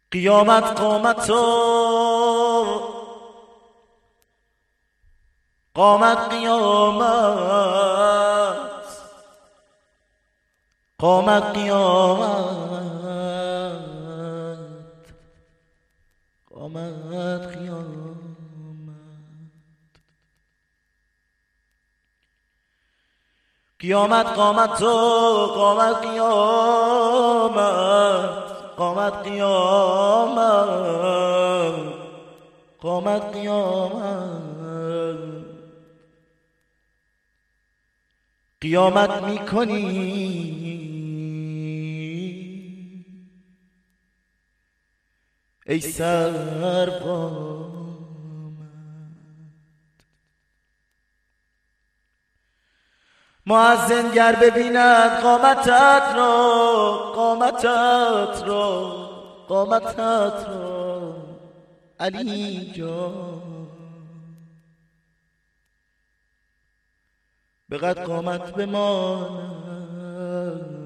قیامت قامت و قامت قیامت، قامت قیامت، قامت قیامت. قیامت قامت و قامت قیامت، قامت قیامت، قامت قیامت. قیامت میکنی ای سرباز، مؤذن گر ببیند قامتت را، قامتت را، قامتت را علی جان، بقد قامت بماند،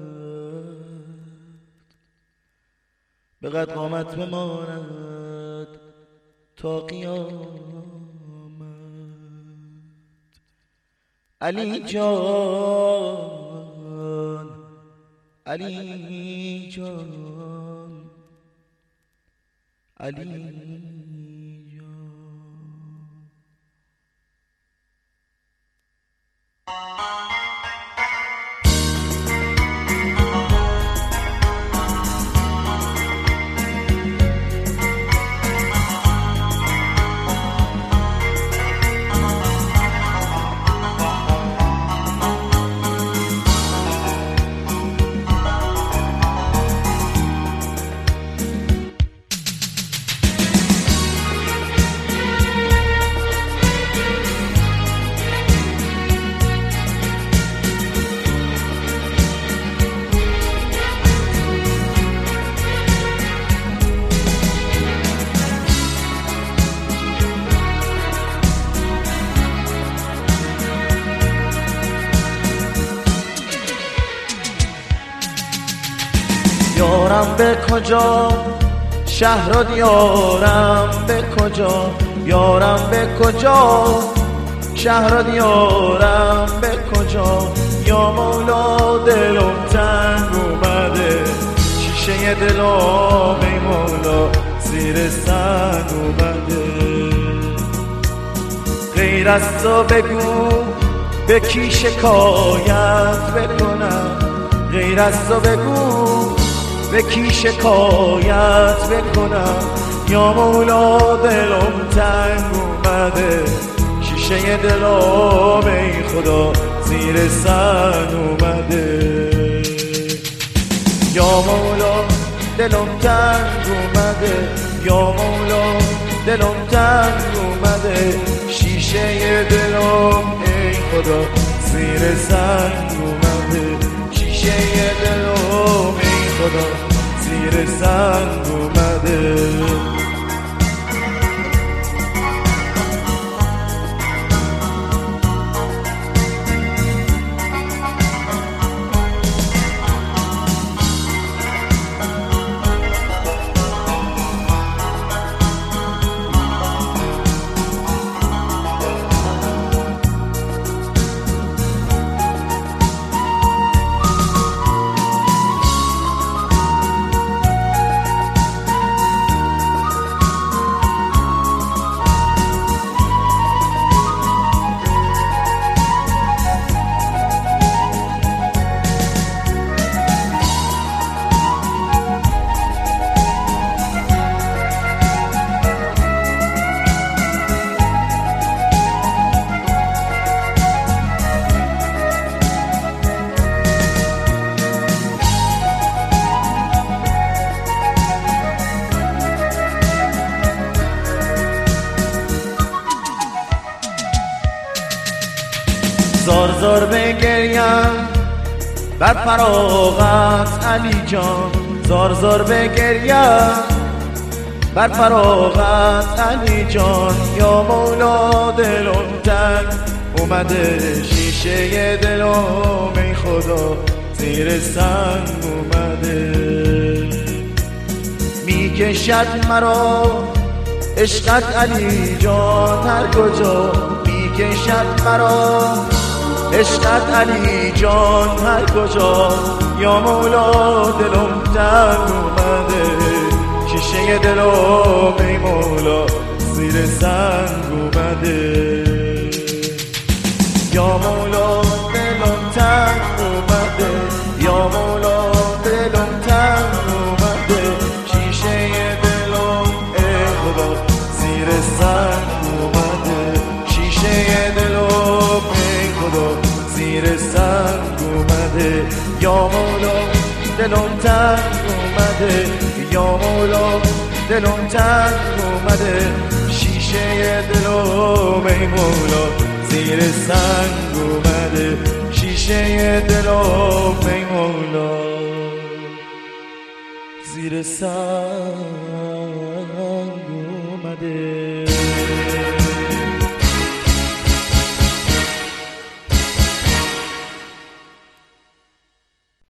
بقد قامت بماند تا قیامت. علی جان، علی جان، علی جان. یارم به کجا، شهر و دیارم به کجا، یارم به کجا، شهر و دیارم به کجا. یا مولا دلم تنگ اومده، شیشه دلم ای مولا زیر سنگ اومده. غیر از تو بگو به کی شکایت بکنم، غیر از تو بگو به کی شکایت بکنم. یا مولا دلم تنگ اومده، شیشه دلم ای خدا زیر سنگ اومده. یا مولا دلم تنگ اومده، یا مولا دلم تنگ اومده، شیشه دلم ای خدا زیر سنگ اومده. شیشه دلم ای خدا زیر سنگ اومده. زار زار بگریم بر فراغت علی جان، زار زار بگریم بر فراغت علی جان. یا مولا دلم تنگ اومده، شیشه دلم ای خدا زیر سنگ اومده. میکشد مرا عشقت علی جان هر کجا میکشد مرا عشقت علی جان هر کجا یا مولا دلم تنگ اومده شیشه دلم ای مولا زیر سنگ اومده یا مولا دلم تنگ اومده یا مولا دلم تنگ اومده شیشه دلم ای خدا زیر سنگ اومده شیشه دلم ای خدا زیر سنگ اومده یا مولا دلم تنگ اومده یا مولا دلم تنگ اومده شیشه دلم ای مولا زیر سنگ اومده شیشه دلم ای مولا زیر سنگ